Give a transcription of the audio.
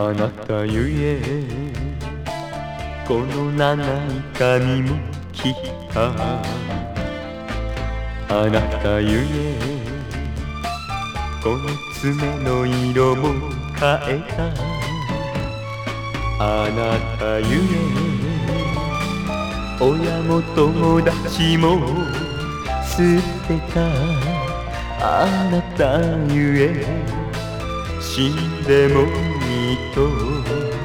あなたゆえこの長い髪も切ったあなたゆえこの爪の色も変えたあなたゆえ親も友達も捨てたあなたゆえ死んでもいいと